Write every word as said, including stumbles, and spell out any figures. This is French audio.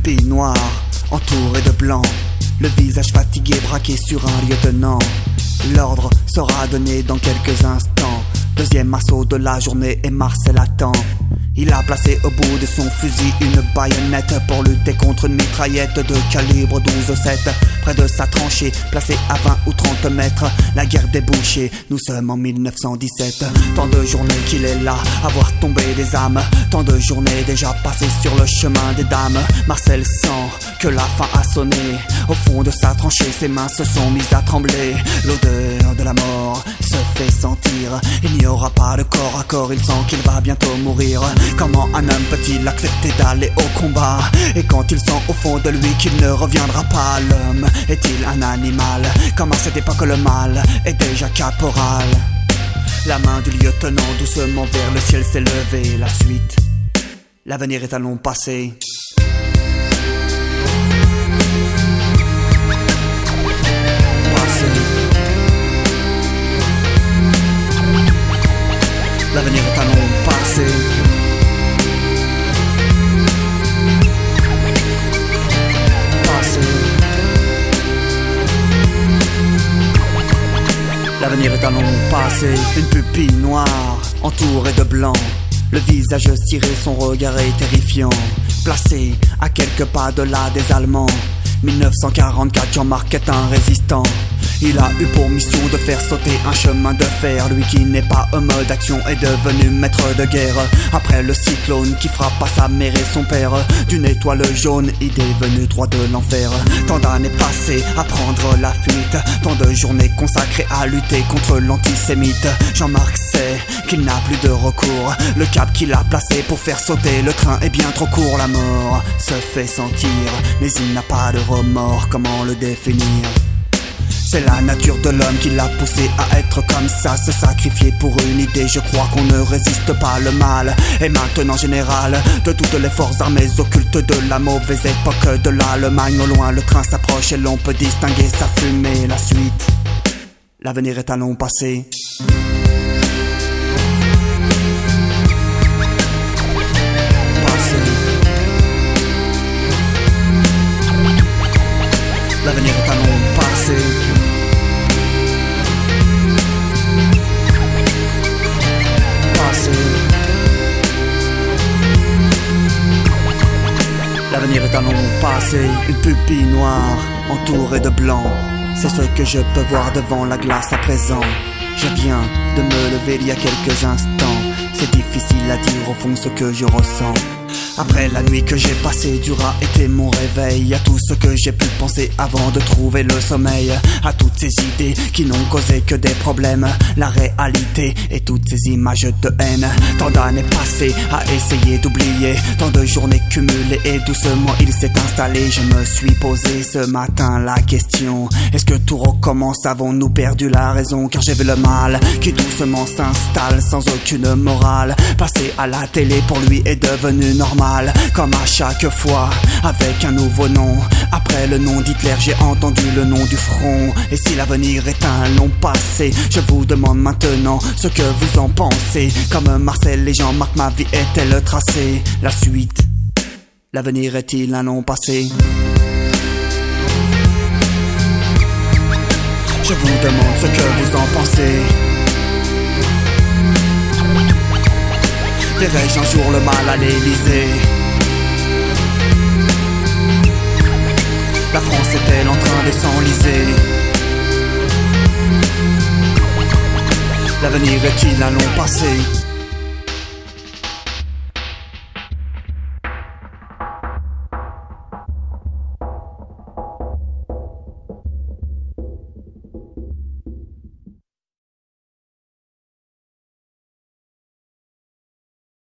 pupille noire, entourée de blanc, le visage fatigué braqué sur un lieutenant. L'ordre sera donné dans quelques instants. Deuxième assaut de la journée et Marcel attend. Il a placé au bout de son fusil une baïonnette pour lutter contre une mitraillette de calibre douze sept. Près de sa tranchée, placée à vingt ou trente mètres, la guerre débouchée, nous sommes en mille neuf cent dix-sept. Tant de journées qu'il est là, à voir tomber des âmes. Tant de journées déjà passées sur le chemin des dames. Marcel sent que la fin a sonné. Au fond de sa tranchée, ses mains se sont mises à trembler. L'odeur de la mort se fait sentir. Il n'y aura pas de corps à corps, il sent qu'il va bientôt mourir. Comment un homme peut-il accepter d'aller au combat? Et quand il sent au fond de lui qu'il ne reviendra pas, l'homme est-il un animal? Comme à cette époque le mal est déjà caporal. La main du lieutenant doucement vers le ciel s'est levée. La suite, l'avenir est un long passé. Passé. L'avenir est un long passé. L'avenir est un long passé. Une pupille noire, entourée de blanc, le visage ciré, son regard est terrifiant. Placé à quelques pas de là des Allemands, mille neuf cent quarante-quatre, Jean-Marc est un résistant. Il a eu pour mission de faire sauter un chemin de fer. Lui qui n'est pas en mode action est devenu maître de guerre. Après le cyclone qui frappe à sa mère et son père, d'une étoile jaune, il est venu droit de l'enfer. Tant d'années passées à prendre la fuite, tant de journées consacrées à lutter contre l'antisémite. Jean-Marc sait qu'il n'a plus de recours. Le cap qu'il a placé pour faire sauter le train est bien trop court. La mort se fait sentir, mais il n'a pas de remords. Comment le définir? C'est la nature de l'homme qui l'a poussé à être comme ça, se sacrifier pour une idée. Je crois qu'on ne résiste pas, le mal est maintenant général de toutes les forces armées occultes de la mauvaise époque de l'Allemagne. Au loin le train s'approche et l'on peut distinguer sa fumée. La suite, l'avenir est un long passé. Passé. L'avenir est un long passé. L'avenir est un long passé. Une pupille noire, entourée de blanc, c'est ce que je peux voir devant la glace à présent. Je viens de me lever il y a quelques instants. C'est difficile à dire au fond ce que je ressens. Après la nuit que j'ai passée, dur a été mon réveil. À tout ce que j'ai pu penser avant de trouver le sommeil. À toutes ces idées qui n'ont causé que des problèmes. La réalité et toutes ces images de haine. Tant d'années passées à essayer d'oublier. Tant de journées cumulées et doucement il s'est installé. Je me suis posé ce matin la question: est-ce que tout recommence? Avons-nous perdu la raison? Car j'ai vu le mal qui doucement s'installe sans aucune morale. Passer à la télé pour lui est devenu normal. Comme à chaque fois, avec un nouveau nom. Après le nom d'Hitler, j'ai entendu le nom du front. Et si l'avenir est un long passé, je vous demande maintenant ce que vous en pensez. Comme Marcel et Jean-Marc, ma vie est-elle tracée? La suite, l'avenir est-il un long passé? Je vous demande ce que vous en pensez. Verrai-je un jour le mal à l'Élysée? La France est-elle en train de s'enliser? L'avenir est-il un long passé?